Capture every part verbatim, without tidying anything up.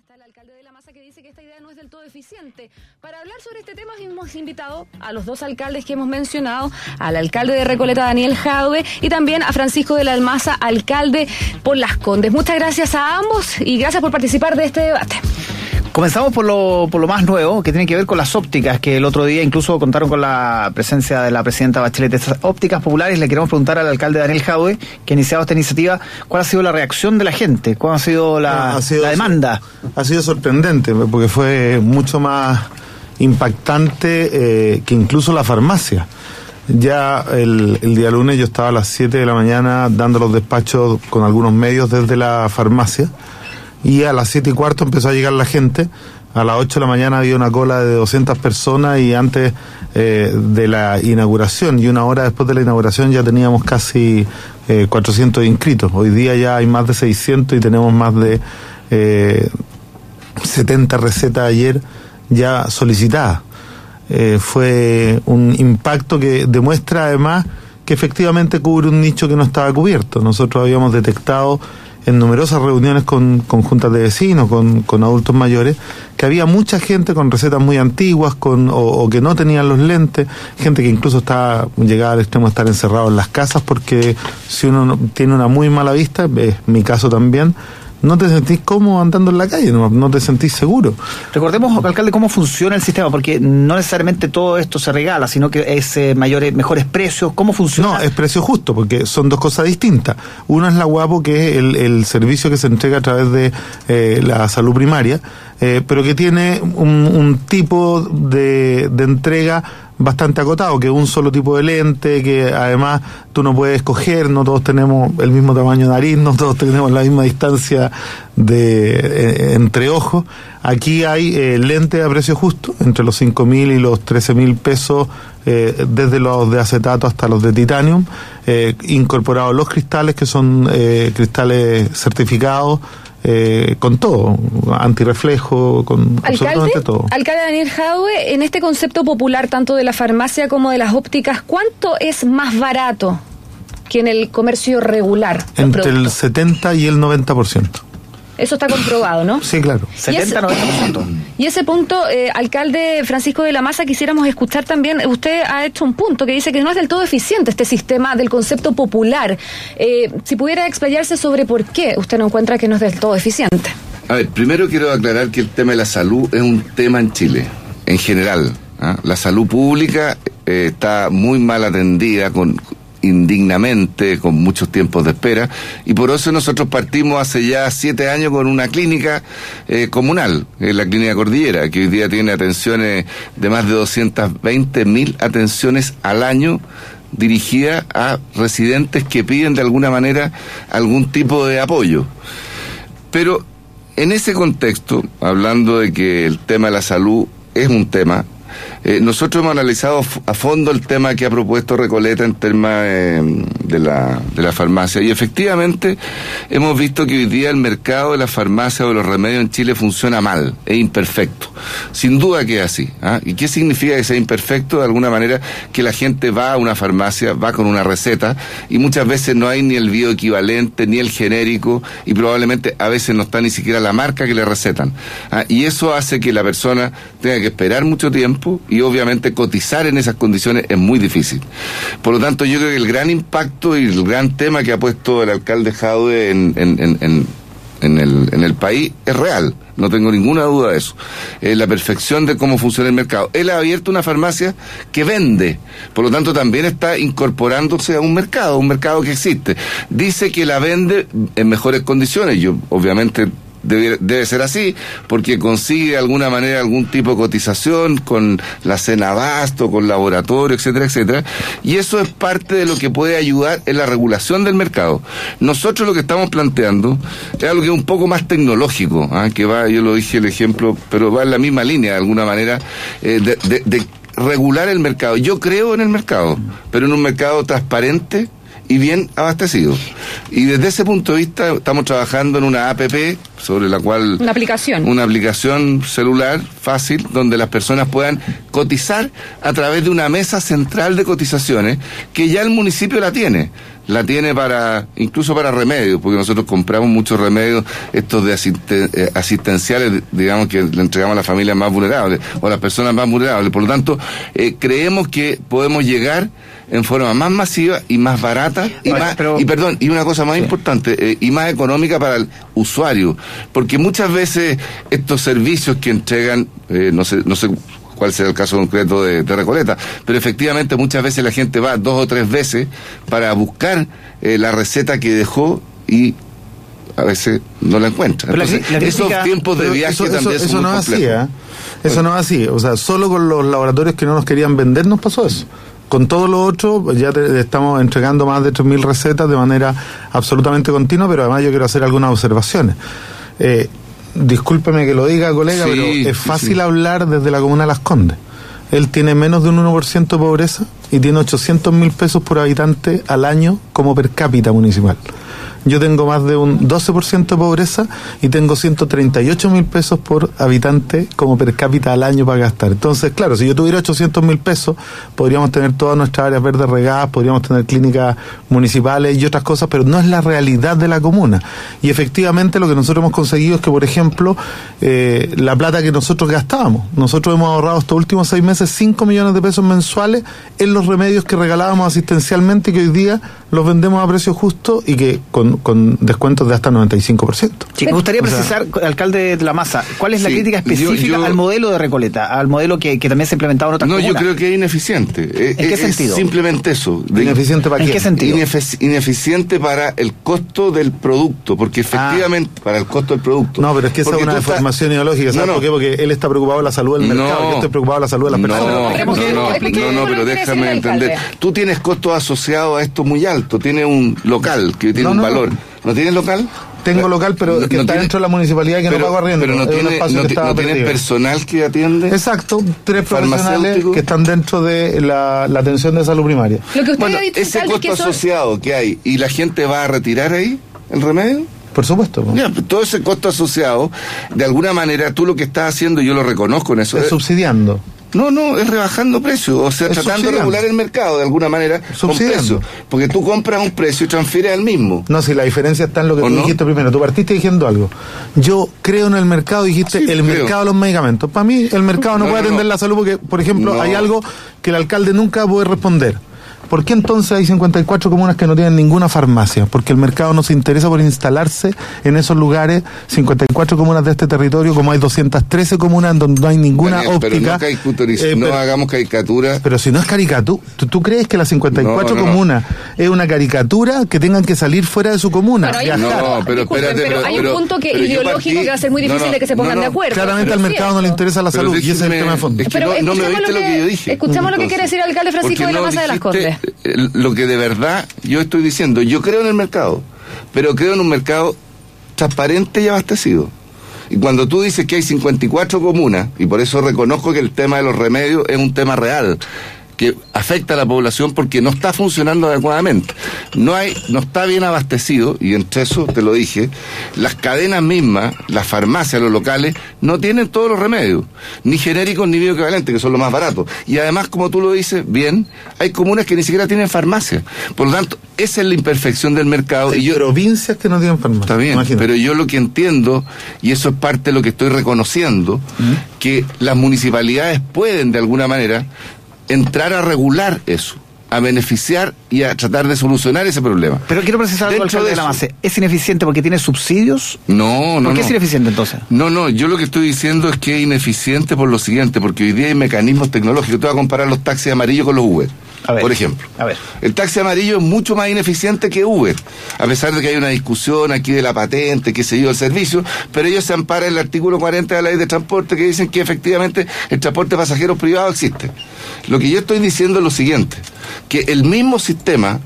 está el alcalde de La Maza, que dice que esta idea no es del todo eficiente. Para hablar sobre este tema hemos invitado a los dos alcaldes que hemos mencionado, al alcalde de Recoleta, Daniel Jadwe, y también a Francisco de la Maza, alcalde por Las Condes. Muchas gracias a ambos y gracias por participar de este debate. Comenzamos por lo, por lo más nuevo, que tiene que ver con las ópticas, que el otro día incluso contaron con la presencia de la presidenta Bachelet. Estas ópticas populares, le queremos preguntar al alcalde Daniel Jadwe, que ha iniciado esta iniciativa, ¿cuál ha sido la reacción de la gente? ¿Cuál ha sido la, ha sido, la demanda? Ha sido sorprendente, porque fue mucho más impactante eh, que incluso la farmacia. Ya el, el día lunes yo estaba a las siete de la mañana dando los despachos con algunos medios desde la farmacia, y a las siete y cuarto empezó a llegar la gente. A las ocho de la mañana había una cola de doscientas personas, y antes eh, de la inauguración y una hora después de la inauguración ya teníamos casi eh, cuatrocientos inscritos. Hoy día ya hay más de seiscientos y tenemos más de eh, setenta recetas ayer ya solicitadas. Eh, fue un impacto que demuestra además que efectivamente cubre un nicho que no estaba cubierto. Nosotros habíamos detectado en numerosas reuniones con, con juntas de vecinos, con, con adultos mayores, que había mucha gente con recetas muy antiguas, con o, o que no tenían los lentes, gente que incluso estaba llegada al extremo de estar encerrado en las casas, porque si uno no, tiene una muy mala vista, es mi caso también, no te sentís cómodo andando en la calle, no, no te sentís seguro. Recordemos, alcalde, cómo funciona el sistema, porque no necesariamente todo esto se regala, sino que es eh, mayores, mejores precios. ¿Cómo funciona? No, es precio justo, porque son dos cosas distintas. Uno es la Guapo, que es el, el servicio que se entrega a través de eh, la salud primaria, eh, pero que tiene un, un tipo de, de entrega bastante acotado, que es un solo tipo de lente, que además tú no puedes escoger, no todos tenemos el mismo tamaño de nariz, no todos tenemos la misma distancia de eh, entre ojos. Aquí hay eh, lentes a precio justo, entre los cinco mil y los trece mil pesos, eh, desde los de acetato hasta los de titanium, eh, incorporados los cristales, que son eh, cristales certificados, Eh, con todo, antirreflejo, con absolutamente todo. Alcalde Daniel Jadwe, en este concepto popular tanto de la farmacia como de las ópticas, ¿cuánto es más barato que en el comercio regular? Entre el setenta y el noventa por ciento. Eso está comprobado, ¿no? Sí, claro. setenta a noventa por ciento. Y ese punto, eh, alcalde Francisco de la Maza, quisiéramos escuchar también. Usted ha hecho un punto que dice que no es del todo eficiente este sistema del concepto popular. Eh, si pudiera explayarse sobre por qué usted no encuentra que no es del todo eficiente. A ver, primero quiero aclarar que el tema de la salud es un tema en Chile, en general. ¿eh? La salud pública eh, está muy mal atendida, con indignamente, con muchos tiempos de espera, y por eso nosotros partimos hace ya siete años con una clínica eh, comunal, eh, la Clínica Cordillera, que hoy día tiene atenciones de más de doscientas veinte mil atenciones al año, dirigida a residentes que piden de alguna manera algún tipo de apoyo. Pero en ese contexto, hablando de que el tema de la salud es un tema, Eh, nosotros hemos analizado a fondo el tema que ha propuesto Recoleta en temas eh, de la de la farmacia, y efectivamente hemos visto que hoy día el mercado de la farmacia o de los remedios en Chile funciona mal, es imperfecto. Sin duda que es así. ¿ah? ¿Y qué significa que sea imperfecto? De alguna manera que la gente va a una farmacia, va con una receta, y muchas veces no hay ni el bioequivalente, ni el genérico, y probablemente a veces no está ni siquiera la marca que le recetan. ¿ah? Y eso hace que la persona tenga que esperar mucho tiempo, y obviamente cotizar en esas condiciones es muy difícil. Por lo tanto, yo creo que el gran impacto y el gran tema que ha puesto el alcalde Jadwe en, en, en, en, en, el, en el país es real, no tengo ninguna duda de eso. Eh, la perfección de cómo funciona el mercado. Él ha abierto una farmacia que vende, por lo tanto también está incorporándose a un mercado, un mercado que existe. Dice que la vende en mejores condiciones, yo obviamente Debe, debe ser así, porque consigue de alguna manera algún tipo de cotización con la Cenabasto, con laboratorio, etcétera, etcétera, y eso es parte de lo que puede ayudar en la regulación del mercado. Nosotros lo que estamos planteando es algo que es un poco más tecnológico, ¿eh? que va, yo lo dije el ejemplo, pero va en la misma línea de alguna manera, eh, de, de, de regular el mercado. Yo creo en el mercado, pero en un mercado transparente y bien abastecidos. Y desde ese punto de vista estamos trabajando en una app sobre la cual... Una aplicación. Una aplicación celular fácil donde las personas puedan cotizar a través de una mesa central de cotizaciones que ya el municipio la tiene. La tiene para, incluso para remedios, porque nosotros compramos muchos remedios, estos de asisten, eh, asistenciales, digamos, que le entregamos a las familias más vulnerables, o a las personas más vulnerables. Por lo tanto, eh, creemos que podemos llegar en forma más masiva y más barata, y, Oye, más, pero, y perdón, y una cosa más sí. importante, eh, y más económica para el usuario. Porque muchas veces estos servicios que entregan, eh, no sé, no sé, cuál será el caso concreto de, de Recoleta, pero efectivamente muchas veces la gente va dos o tres veces para buscar eh, la receta que dejó y a veces no la encuentra. Entonces, la, la crítica, esos tiempos de viaje eso, también eso, son eso muy no es así, ¿eh? Eso bueno. no es así, o sea, solo con los laboratorios que no nos querían vender nos pasó eso. Con todo lo otro, ya te, estamos entregando más de tres mil recetas de manera absolutamente continua, pero además yo quiero hacer algunas observaciones. Eh, Discúlpeme que lo diga, colega, sí, pero es fácil sí. hablar desde la comuna de Las Condes. Él tiene menos de un uno por ciento de pobreza y tiene ochocientos mil pesos por habitante al año como per cápita municipal. Yo tengo más de un doce por ciento de pobreza y tengo ciento treinta y ocho mil pesos por habitante como per cápita al año para gastar. Entonces, claro, si yo tuviera ochocientos mil pesos, podríamos tener todas nuestras áreas verdes regadas, podríamos tener clínicas municipales y otras cosas, pero no es la realidad de la comuna. Y efectivamente lo que nosotros hemos conseguido es que, por ejemplo, eh, la plata que nosotros gastábamos, nosotros hemos ahorrado estos últimos seis meses cinco millones de pesos mensuales en los remedios que regalábamos asistencialmente y que hoy día los vendemos a precio justo y que con con descuentos de hasta noventa y cinco por ciento. Sí, me gustaría precisar, o sea, alcalde de La Maza, ¿cuál es la sí, crítica específica yo, yo, al modelo de Recoleta, al modelo que, que también se ha implementado en otras no, comunas? No, yo creo que es ineficiente. ¿En qué es, sentido? Es simplemente eso. De, ¿Ineficiente para ¿En qué? qué sentido? Inefic- ineficiente para el costo del producto, porque efectivamente, ah. para el costo del producto. No, pero es que esa es una deformación estás... ideológica, ¿sabes no, no. por qué? Porque él está preocupado de la salud del no, mercado, yo estoy preocupado de la salud de las personas. No, no, no, no, no, pero déjame entender. Tú tienes costos asociados a esto muy alto, tienes un local que tiene un valor. ¿No tienes local? Tengo local, pero no, que no está tiene, dno pago arriendo. Pero no pago arriendo. Pero no tiene, no, que no tiene personal que atiende. Exacto, tres profesionales que están dentro de la, la atención de salud primaria. Lo que usted bueno, ha dicho, ese costo que asociado son... que hay, ¿y la gente va a retirar ahí el remedio? Por supuesto. Ya, todo ese costo asociado, de alguna manera, tú lo que estás haciendo, yo lo reconozco en eso. Es es, subsidiando. No, no, es rebajando precios, o sea, es tratando de regular el mercado de alguna manera con precios. Porque tú compras un precio y transfieres al mismo. No, si la diferencia está en lo que tú no? dijiste primero. Tú partiste diciendo algo. Yo creo en el mercado, dijiste, sí, el creo. mercado de los medicamentos. Para mí, el mercado no, no puede no, atender no. la salud porque, por ejemplo, no. hay algo que el alcalde nunca puede responder. ¿Por qué entonces hay cincuenta y cuatro comunas que no tienen ninguna farmacia? Porque el mercado no se interesa por instalarse en esos lugares. cincuenta y cuatro comunas de este territorio, como hay doscientas trece comunas en donde no hay ninguna Daniel, Pero óptica. no, eh, no pero, hagamos caricatura. Pero si no es caricatura, ¿tú, ¿tú crees que las cincuenta y cuatro no, no, comunas no. es una caricatura que tengan que salir fuera de su comuna? Bueno, hay, no, pero espérate. Pero, pero hay un punto que ideológico partí, que va a ser muy difícil no, no, de que se pongan no, no, de acuerdo. Claramente al mercado no le interesa la salud y ese es el tema de fondo. Pero no me oíste lo que yo dije. Escuchemos lo que quiere decir el alcalde Francisco de la Maza de Las Condes. Lo que de verdad yo estoy diciendo, yo creo en el mercado, pero creo en un mercado transparente y abastecido. Y cuando tú dices que hay cincuenta y cuatro comunas, y por eso reconozco que el tema de los remedios es un tema real, que afecta a la población porque no está funcionando adecuadamente. No hay, no está bien abastecido, y entre eso te lo dije, las cadenas mismas, las farmacias, los locales, no tienen todos los remedios, ni genéricos ni bioequivalentes, que son los más baratos. Y además, como tú lo dices bien, hay comunas que ni siquiera tienen farmacia. Por lo tanto, esa es la imperfección del mercado. Hay y yo, provincias que no tienen farmacia. Está bien, imagínate. Pero yo lo que entiendo, y eso es parte de lo que estoy reconociendo, ¿Mm? que las municipalidades pueden, de alguna manera, entrar a regular eso, a beneficiar y a tratar de solucionar ese problema. Pero quiero precisar algo, alcalde de La Maza. ¿Es ineficiente porque tiene subsidios? No, no, ¿Por qué no. es ineficiente entonces? No, no, yo lo que estoy diciendo es que es ineficiente por lo siguiente, porque hoy día hay mecanismos tecnológicos. Te voy a comparar los taxis amarillos con los Uber. A ver, por ejemplo. A ver. El taxi amarillo es mucho más ineficiente que Uber, a pesar de que hay una discusión aquí de la patente, qué sé yo, el servicio, pero ellos se amparan en el artículo cuarenta de la ley de transporte que dicen que efectivamente el transporte de pasajeros privado existe. Lo que yo estoy diciendo es lo siguiente, que el mismo sistema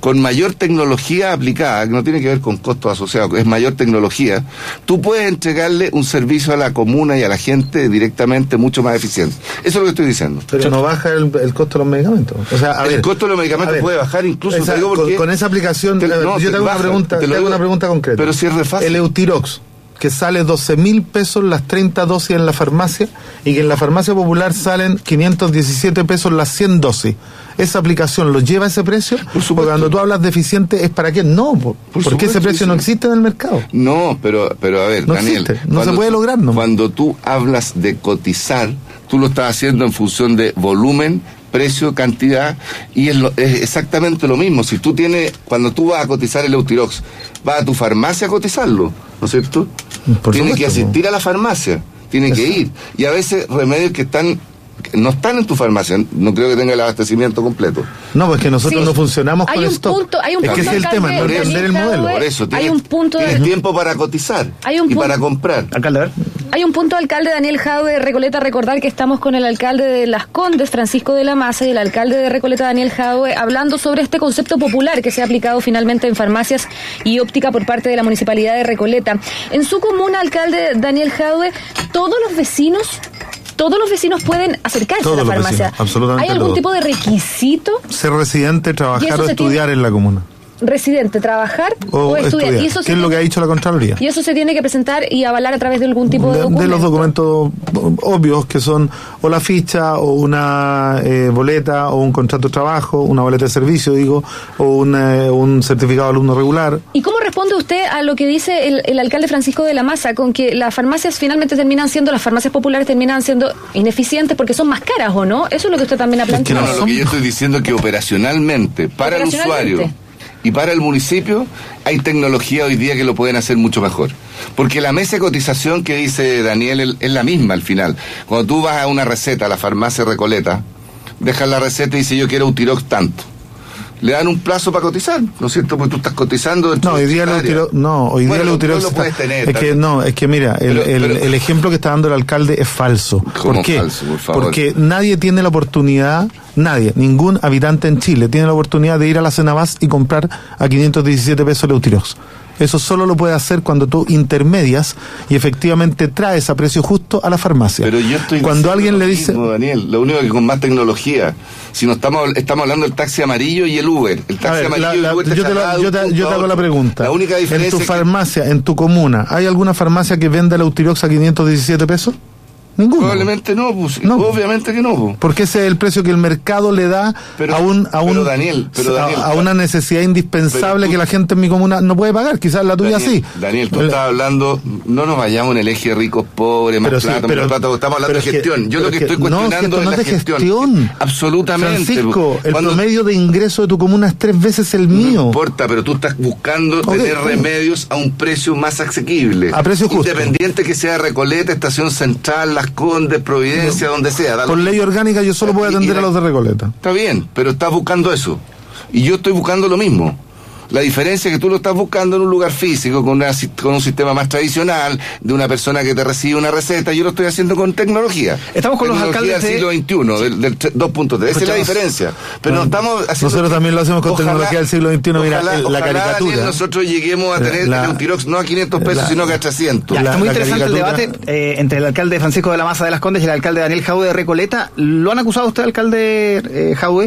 con mayor tecnología aplicada, que no tiene que ver con costos asociados, es mayor tecnología, tú puedes entregarle un servicio a la comuna y a la gente directamente mucho más eficiente. Eso es lo que estoy diciendo. Pero no baja el, el costo de los medicamentos. O sea, a el ver, costo de los medicamentos puede bajar incluso. Esa, te digo porque con, con esa aplicación, te, no, yo te hago, baja, una, pregunta, te te hago una pregunta concreta. Pero si es re fácil. El Eutirox, que sale doce mil pesos las treinta dosis en la farmacia, y que en la farmacia popular salen quinientos diecisiete pesos las cien dosis. ¿Esa aplicación lo lleva a ese precio? Porque cuando tú hablas de eficiente, ¿es para qué? No, por, por porque ese precio sí. no existe en el mercado. No, pero, pero a ver, no Daniel. Existe, no se puede lograr, ¿no? Cuando tú hablas de cotizar, tú lo estás haciendo en función de volumen, precio, cantidad, y es, lo, es exactamente lo mismo. Si tú tienes, cuando tú vas a cotizar el Eutirox, vas a tu farmacia a cotizarlo, ¿no es cierto? Por tienes supuesto, que asistir a la farmacia, tienes que ir. Y a veces remedios que están no están en tu farmacia, no creo que tenga el abastecimiento completo. No, pues que nosotros sí. no funcionamos hay con un stock. Punto, hay un es punto que es el tema, no entender el modelo. Por eso, tienes, hay un punto tienes de... tiempo para cotizar hay un y punto... para comprar. Alcalde, a ver. Hay un punto, alcalde Daniel Jadwe de Recoleta, recordar que estamos con el alcalde de Las Condes, Francisco de la Maza, y el alcalde de Recoleta, Daniel Jadwe, hablando sobre este concepto popular que se ha aplicado finalmente en farmacias y óptica por parte de la Municipalidad de Recoleta. En su comuna, alcalde Daniel Jadwe, todos los vecinos... Todos los vecinos pueden acercarse todos a la farmacia. Vecinos, absolutamente ¿Hay algún todos. tipo de requisito? Ser residente, trabajar o estudiar tiene... en la comuna. Residente, trabajar o, o estudiar. estudiar. ¿Y eso ¿Qué es tiene... lo que ha dicho la Contraloría? Y eso se tiene que presentar y avalar a través de algún tipo de, de documento. De los documentos obvios, que son o la ficha, o una eh, boleta, o un contrato de trabajo, una boleta de servicio, digo, o un, eh, un certificado de alumno regular. ¿Y cómo responde usted a lo que dice el, el alcalde Francisco de la Maza, con que las farmacias finalmente terminan siendo, las farmacias populares terminan siendo ineficientes porque son más caras, ¿o no? Eso es lo que usted también ha planteado. Es que no, lo que yo estoy diciendo es que operacionalmente, para el usuario y para el municipio, hay tecnología hoy día que lo pueden hacer mucho mejor. Porque la mesa de cotización que dice Daniel es la misma al final. Cuando tú vas a una receta, a la farmacia Recoleta, dejas la receta y dice yo quiero Eutirox tanto. Le dan un plazo para cotizar, ¿no es cierto? Porque tú estás cotizando. No, hoy día el Eutirox, no, hoy bueno, día el Eutirox no lo puedes tener. Es que no, es que mira, el, pero, el, pero, el ejemplo que está dando el alcalde es falso. ¿Por qué? Falso, por favor? Porque nadie tiene la oportunidad, nadie, ningún habitante en Chile tiene la oportunidad de ir a la Cenabás y comprar a quinientos diecisiete pesos el Eutirox. Eso solo lo puedes hacer cuando tú intermedias y efectivamente traes a precio justo a la farmacia. Pero yo estoy cuando alguien le dice, mismo, Daniel, lo único que con más tecnología, si no estamos estamos hablando del taxi amarillo y el Uber, el taxi ver, amarillo la, la, y el Uber yo te, lo, yo te, yo te hago la pregunta. La única diferencia en tu farmacia, que... en tu comuna, ¿hay alguna farmacia que venda el Eutirox a quinientos diecisiete pesos? Ninguno. Probablemente no, pues, no, obviamente que no. Pues. Porque ese es el precio que el mercado le da pero, a un a un pero Daniel, pero Daniel, a, a una necesidad indispensable tú, que la gente en mi comuna no puede pagar, quizás la tuya Daniel, sí. Daniel, tú el, estás hablando, no nos vayamos en el eje ricos, pobres, más plata, sí, pero, más plata, estamos hablando de gestión. Yo lo que, que estoy cuestionando no, es, no es la gestión. gestión. Absolutamente. Francisco, el Cuando, promedio de ingreso de tu comuna es tres veces el mío. No importa, pero tú estás buscando okay, tener okay. remedios a un precio más asequible. A precio justo. Independiente que sea Recoleta, Estación Central, Las Condes, Providencia, no, donde sea. Por ley orgánica yo solo puedo atender la, a los de Recoleta. Está bien, pero estás buscando eso. Y yo estoy buscando lo mismo. La diferencia es que tú lo estás buscando en un lugar físico, con, una, con un sistema más tradicional, de una persona que te recibe una receta. Yo lo estoy haciendo con tecnología. Estamos con tecnología los alcaldes del siglo veintiuno, del, del dos punto tres. Esa es la diferencia. Pero no estamos haciendo... Nosotros también lo hacemos con ojalá, tecnología del siglo veintiuno. Mira, ojalá, la ojalá, caricatura. Daniel, nosotros lleguemos a tener la, el Eutirox no a quinientos pesos, la, sino que a trescientos. Ya, la, está muy interesante el debate eh, entre el alcalde Francisco de la Maza de Las Condes y el alcalde Daniel Jadwe de Recoleta. ¿Lo han acusado usted, alcalde eh, Jadwe,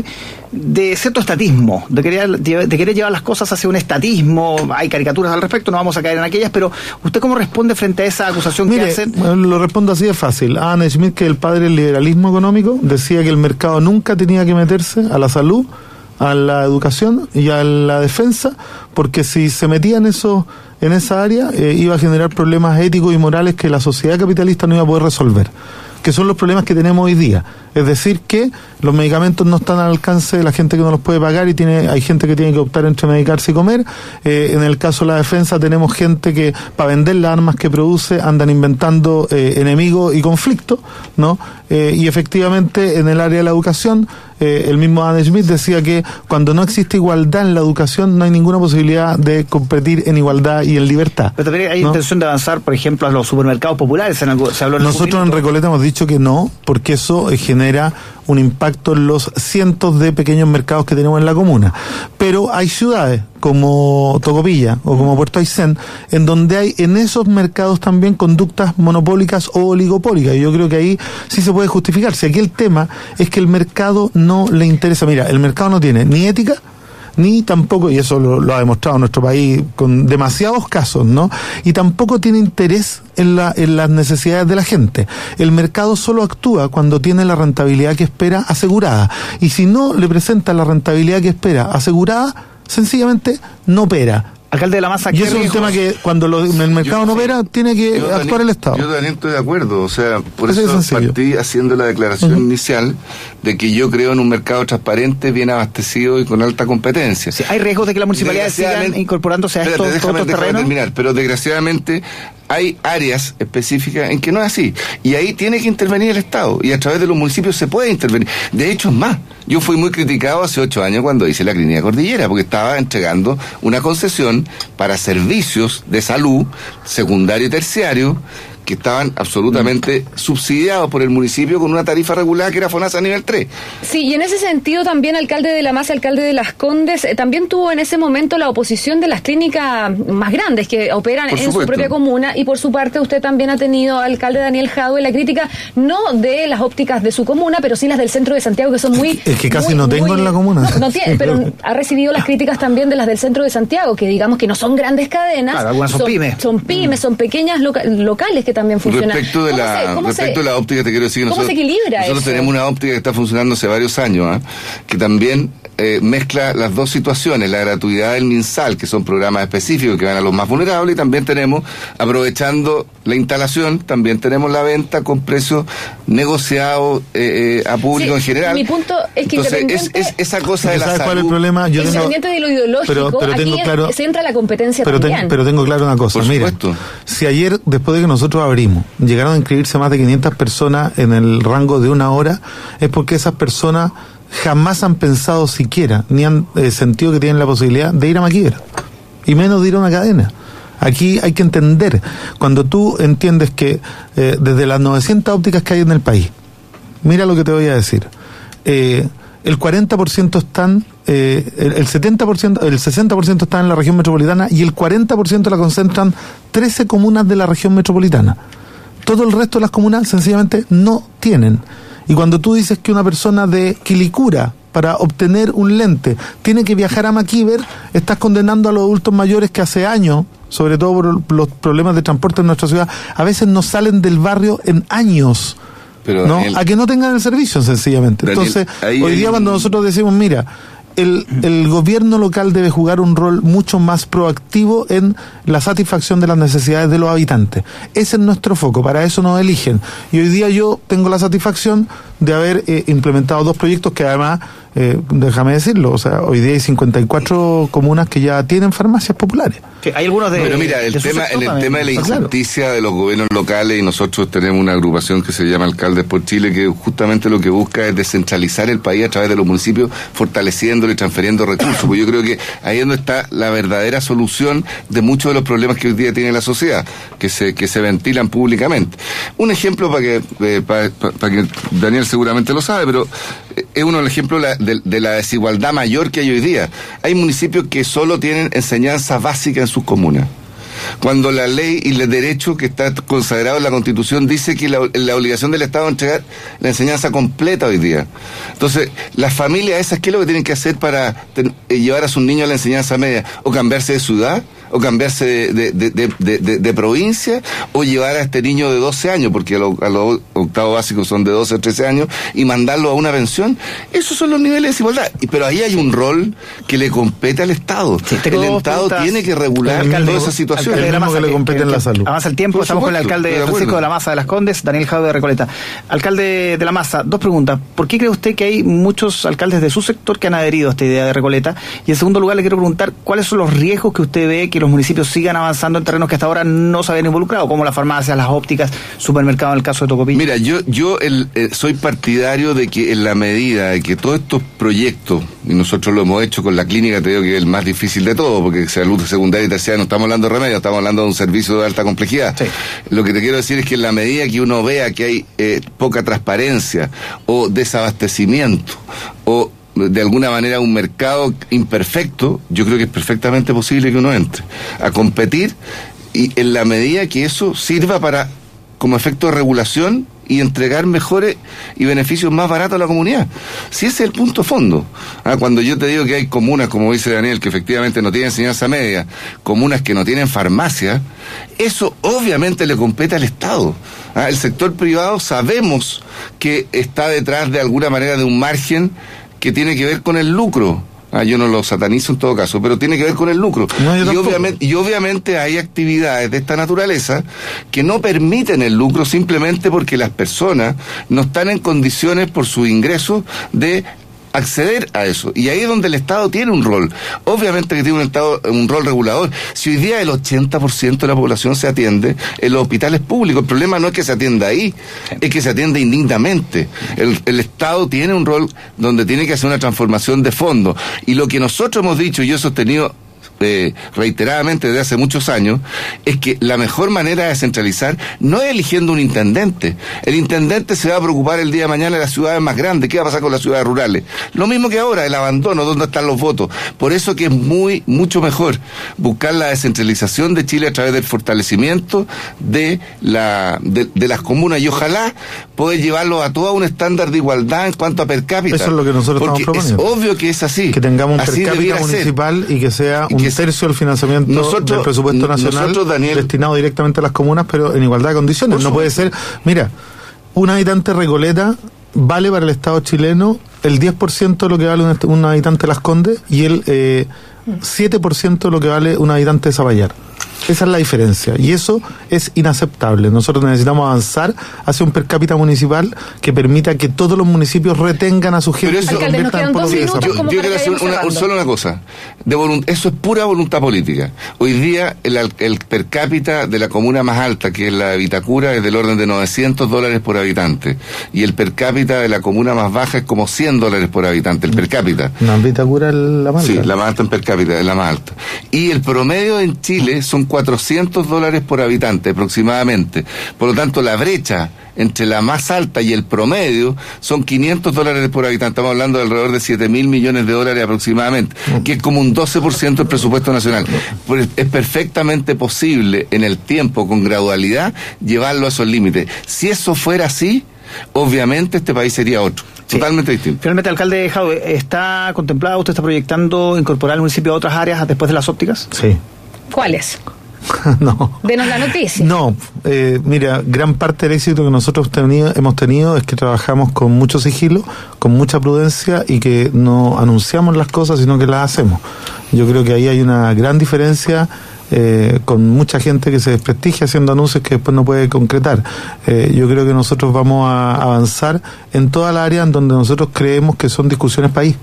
de cierto estatismo, de querer, de querer llevar las cosas hacia un estatismo? Hay caricaturas al respecto, no vamos a caer en aquellas, pero ¿usted cómo responde frente a esa acusación Mire, que hacen? Lo respondo así de fácil. Adam Smith, que es el padre del liberalismo económico, decía que el mercado nunca tenía que meterse a la salud, a la educación y a la defensa, porque si se metía en eso, en esa área, eh, iba a generar problemas éticos y morales que la sociedad capitalista no iba a poder resolver, que son los problemas que tenemos hoy día. Es decir, que los medicamentos no están al alcance de la gente que no los puede pagar y tiene hay gente que tiene que optar entre medicarse y comer. Eh, en el caso de la defensa tenemos gente que para vender las armas que produce andan inventando eh, enemigos y conflictos, ¿no? Eh, y efectivamente en el área de la educación, eh, el mismo Adam Smith decía que cuando no existe igualdad en la educación no hay ninguna posibilidad de competir en igualdad y en libertad. Pero también hay ¿no? intención de avanzar, por ejemplo, a los supermercados populares. En algo, se habló en Nosotros en Recoleta hemos dicho que no, porque eso eh, genera un impacto en los cientos de pequeños mercados que tenemos en la comuna. Pero hay ciudades como Tocopilla o como Puerto Aysén, en donde hay en esos mercados también conductas monopólicas o oligopólicas. Y yo creo que ahí sí se puede justificar. Si aquí el tema es que el mercado no le interesa. Mira, el mercado no tiene ni ética, ni tampoco, y eso lo, lo ha demostrado nuestro país con demasiados casos, ¿no? Y tampoco tiene interés en, la, en las necesidades de la gente. El mercado solo actúa cuando tiene la rentabilidad que espera asegurada. Y si no le presenta la rentabilidad que espera asegurada, sencillamente no opera. Alcalde de la Maza, y eso es un tema que cuando lo, el mercado yo, no opera, tiene que yo, actuar Daniel, el Estado. Yo también estoy de acuerdo, o sea, por Así eso partí haciendo la declaración uh-huh. inicial de que yo creo en un mercado transparente, bien abastecido y con alta competencia. Sí, ¿hay riesgos de que las municipalidades sigan incorporándose a estos, déjame, todos estos déjame terrenos? terminar, pero desgraciadamente hay áreas específicas en que no es así. Y ahí tiene que intervenir el Estado. Y a través de los municipios se puede intervenir. De hecho, es más. Yo fui muy criticado hace ocho años cuando hice la clínica Cordillera, porque estaba entregando una concesión para servicios de salud, secundario y terciario, que estaban absolutamente mm. subsidiados por el municipio con una tarifa regulada que era FONASA nivel tres. Sí, y en ese sentido también alcalde de La Maza, alcalde de Las Condes, eh, también tuvo en ese momento la oposición de las clínicas más grandes que operan por en supuesto. Su propia comuna, y por su parte usted también ha tenido, alcalde Daniel Jadue, la crítica no de las ópticas de su comuna, pero sí las del centro de Santiago, que son muy... Es que casi muy, no tengo muy, en la comuna. No, no tiene, pero ha recibido las críticas también de las del centro de Santiago, que digamos que no son grandes cadenas. Claro, algunas son, son pymes. Son pymes, son pequeñas loca- locales que también funcionan. Respecto de la, se, respecto se, de la óptica, te quiero decir que ¿cómo nosotros, se equilibra nosotros eso? tenemos una óptica que está funcionando hace varios años, ¿eh? que también eh, mezcla las dos situaciones, la gratuidad del MinSal, que son programas específicos que van a los más vulnerables, y también tenemos, aprovechando la instalación, también tenemos la venta con precios negociados eh, eh, a público sí, en general. Mi punto es que entonces es, es esa cosa de la ¿sabes salud, cuál es el problema? Yo independiente tengo, de lo ideológico, pero, pero tengo aquí claro, se entra la competencia pero también. Ten, pero tengo claro una cosa, por mira, supuesto. Si ayer, después de que nosotros abrimos, llegaron a inscribirse más de quinientas personas en el rango de una hora, es porque esas personas jamás han pensado siquiera, ni han eh, sentido que tienen la posibilidad de ir a Maquivira, y menos de ir a una cadena. Aquí hay que entender, cuando tú entiendes que eh, desde las novecientas ópticas que hay en el país, mira lo que te voy a decir, eh, el cuarenta por ciento están, eh, el, el setenta por ciento, el sesenta por ciento están en la región metropolitana, y el cuarenta por ciento la concentran trece comunas de la región metropolitana. Todo el resto de las comunas sencillamente no tienen. Y cuando tú dices que una persona de Quilicura, para obtener un lente, tiene que viajar a Maquíver, estás condenando a los adultos mayores que hace años, sobre todo por los problemas de transporte en nuestra ciudad, a veces no salen del barrio en años. Pero, ¿no? Daniel, a que no tengan el servicio, sencillamente. Daniel, Entonces, ahí, hoy día ahí, cuando nosotros decimos, mira, el, el gobierno local debe jugar un rol mucho más proactivo en la satisfacción de las necesidades de los habitantes. Ese es nuestro foco, para eso nos eligen. Y hoy día yo tengo la satisfacción de haber eh, implementado dos proyectos que además, eh, déjame decirlo, o sea, hoy día hay cincuenta y cuatro comunas que ya tienen farmacias populares. Sí, hay algunos de... Pero mira, el de tema el, el tema de la injusticia claro. de los gobiernos locales, y nosotros tenemos una agrupación que se llama Alcaldes por Chile, que justamente lo que busca es descentralizar el país a través de los municipios, fortaleciéndolo y transfiriendo recursos, porque yo creo que ahí es donde está la verdadera solución de muchos de los problemas que hoy día tiene la sociedad, que se que se ventilan públicamente. Un ejemplo para que eh, para, para que Daniel seguramente lo sabe, pero es uno de los ejemplos de, de la desigualdad mayor que hay hoy día. Hay municipios que solo tienen enseñanza básica en sus comunas, cuando la ley y el derecho que está consagrado en la Constitución dice que la, la obligación del Estado es entregar la enseñanza completa hoy día. Entonces, las familias esas, ¿qué es lo que tienen que hacer para ten, eh, llevar a sus niños a la enseñanza media? O cambiarse de ciudad, o cambiarse de, de, de, de, de, de, de provincia, o llevar a este niño de doce años, porque a los a lo octavos básicos son de doce o trece años, y mandarlo a una pensión. Esos son los niveles de desigualdad. Y, pero ahí hay un rol que le compete al Estado. Sí, el Estado tiene que regular toda esa situación. El mismo que le compete en la salud. Avanza el tiempo, estamos con el alcalde Francisco de la Maza de Las Condes, Daniel Jadue de Recoleta. Alcalde de la Maza, dos preguntas. ¿Por qué cree usted que hay muchos alcaldes de su sector que han adherido a esta idea de Recoleta? Y en segundo lugar, le quiero preguntar cuáles son los riesgos que usted ve que los municipios sigan avanzando en terrenos que hasta ahora no se habían involucrado, como las farmacias, las ópticas, supermercados en el caso de Tocopilla? Mira, yo yo el, eh, soy partidario de que en la medida de que todos estos proyectos, y nosotros lo hemos hecho con la clínica, te digo que es el más difícil de todo, porque salud secundaria y terciaria no estamos hablando de remedio, estamos hablando de un servicio de alta complejidad. Sí. Lo que te quiero decir es que en la medida que uno vea que hay eh, poca transparencia o desabastecimiento o de alguna manera un mercado imperfecto, yo creo que es perfectamente posible que uno entre a competir, y en la medida que eso sirva para, como efecto de regulación, y entregar mejores y beneficios más baratos a la comunidad. Si ese es el punto fondo. Ah, cuando yo te digo que hay comunas, como dice Daniel, que efectivamente no tienen enseñanza media, comunas que no tienen farmacia, eso obviamente le compete al Estado. Ah, el sector privado sabemos que está detrás de alguna manera de un margen que tiene que ver con el lucro. Ah, yo no lo satanizo en todo caso, pero tiene que ver con el lucro. No, y, obviamente, y obviamente hay actividades de esta naturaleza que no permiten el lucro simplemente porque las personas no están en condiciones por su ingreso de acceder a eso. Y ahí es donde el Estado tiene un rol. Obviamente que tiene un Estado, un rol regulador. Si hoy día el ochenta por ciento de la población se atiende en los hospitales públicos, el problema no es que se atienda ahí, es que se atiende indignamente. El, el Estado tiene un rol donde tiene que hacer una transformación de fondo. Y lo que nosotros hemos dicho, y yo he sostenido Eh, reiteradamente desde hace muchos años, es que la mejor manera de descentralizar no es eligiendo un intendente. El intendente se va a preocupar el día de mañana de las ciudades más grandes. ¿Qué va a pasar con las ciudades rurales? Lo mismo que ahora, el abandono, ¿dónde están los votos? Por eso que es muy, mucho mejor buscar la descentralización de Chile a través del fortalecimiento de la de, de las comunas, y ojalá poder llevarlo a todo un estándar de igualdad en cuanto a per cápita. Eso es lo que nosotros porque estamos proponiendo. Es obvio que es así. Que tengamos un así per cápita municipal ser. Y que sea un tercio del financiamiento nosotros, del presupuesto nacional nosotros, Daniel, destinado directamente a las comunas, pero en igualdad de condiciones. No puede ser, mira, un habitante de Recoleta vale para el Estado chileno el diez por ciento de lo que vale un, un habitante de Las Condes y el eh, siete por ciento de lo que vale un habitante de Zapallar. Esa es la diferencia, y eso es inaceptable. Nosotros necesitamos avanzar hacia un per cápita municipal que permita que todos los municipios retengan a su gente. Pero eso, Alcalde, nos quedan dos minutos, yo, yo quiero hacer una, solo una cosa. De volunt- eso es pura voluntad política. Hoy día el, el per cápita de la comuna más alta, que es la de Vitacura, es del orden de novecientos dólares por habitante, y el per cápita de la comuna más baja es como cien dólares por habitante, el per cápita. ¿No, Vitacura es la más alta? Sí, la más alta en per cápita, es la más alta. Y el promedio en Chile son cuatrocientos dólares por habitante aproximadamente. Por lo tanto, la brecha entre la más alta y el promedio son quinientos dólares por habitante. Estamos hablando de alrededor de siete mil millones de dólares aproximadamente, que es como un doce por ciento del presupuesto nacional. Pues es perfectamente posible en el tiempo, con gradualidad, llevarlo a esos límites. Si eso fuera así, obviamente este país sería otro. Sí. Totalmente distinto. Finalmente, alcalde Jadwe, ¿está contemplado, usted está proyectando incorporar el municipio a otras áreas después de las ópticas? Sí. ¿Cuáles? No. Denos la noticia. No, eh, mira, gran parte del éxito que nosotros tenido, hemos tenido es que trabajamos con mucho sigilo, con mucha prudencia, y que no anunciamos las cosas, sino que las hacemos. Yo creo que ahí hay una gran diferencia eh, con mucha gente que se desprestigia haciendo anuncios que después no puede concretar. Eh, yo creo que nosotros vamos a avanzar en toda la área en donde nosotros creemos que son discusiones país.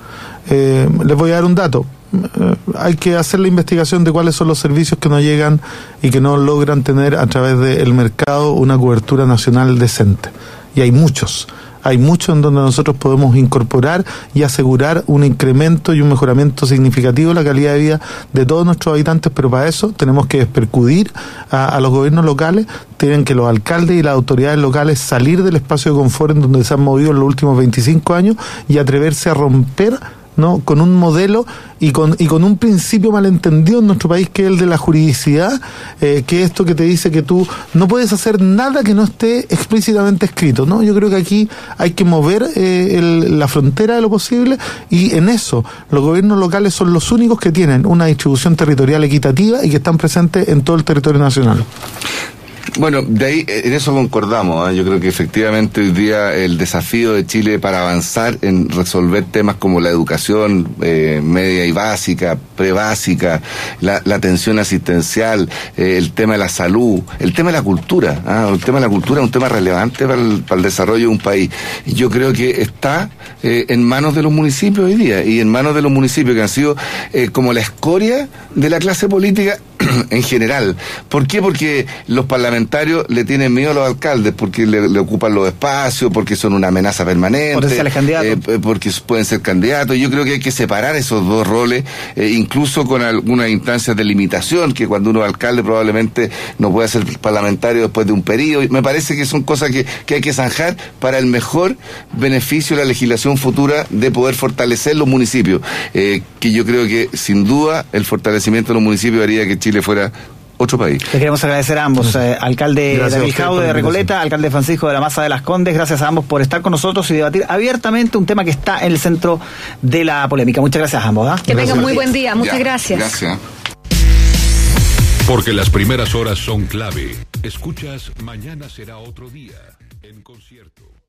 Eh, les voy a dar un dato. Eh, hay que hacer la investigación de cuáles son los servicios que no llegan y que no logran tener a través del mercado una cobertura nacional decente. Y hay muchos. Hay muchos en donde nosotros podemos incorporar y asegurar un incremento y un mejoramiento significativo de la calidad de vida de todos nuestros habitantes, pero para eso tenemos que percudir a, a los gobiernos locales. Tienen que los alcaldes y las autoridades locales salir del espacio de confort en donde se han movido en los últimos veinticinco años y atreverse a romper, ¿no?, con un modelo y con y con un principio malentendido en nuestro país, que es el de la juridicidad, eh, que es esto que te dice que tú no puedes hacer nada que no esté explícitamente escrito, ¿no? Yo creo que aquí hay que mover eh, el, la frontera de lo posible, y en eso los gobiernos locales son los únicos que tienen una distribución territorial equitativa y que están presentes en todo el territorio nacional. Bueno, de ahí, en eso concordamos, ¿eh? Yo creo que efectivamente hoy día el desafío de Chile para avanzar en resolver temas como la educación eh, media y básica, prebásica, la, la atención asistencial, eh, el tema de la salud, el tema de la cultura, ¿eh? El tema de la cultura es un tema relevante para el, para el desarrollo de un país. Y yo creo que está eh, en manos de los municipios hoy día, y en manos de los municipios que han sido eh, como la escoria de la clase política en general. ¿Por qué? Porque los parlamentarios le tienen miedo a los alcaldes, porque le, le ocupan los espacios, porque son una amenaza permanente, eh, porque pueden ser candidatos. Yo creo que hay que separar esos dos roles, eh, incluso con algunas instancias de limitación, que cuando uno es alcalde probablemente no pueda ser parlamentario después de un periodo. Me parece que son cosas que, que hay que zanjar para el mejor beneficio de la legislación futura, de poder fortalecer los municipios, eh, que yo creo que sin duda el fortalecimiento de los municipios haría que Chile fuera otro país. Les queremos agradecer a ambos, eh, alcalde Daniel Jadue de Recoleta, alcalde Francisco de la Maza de las Condes. Gracias a ambos por estar con nosotros y debatir abiertamente un tema que está en el centro de la polémica. Muchas gracias a ambos. ¿eh? Que tengan muy buen día. Muchas ya, gracias. Gracias. Porque las primeras horas son clave. Escuchas Mañana será otro día en concierto.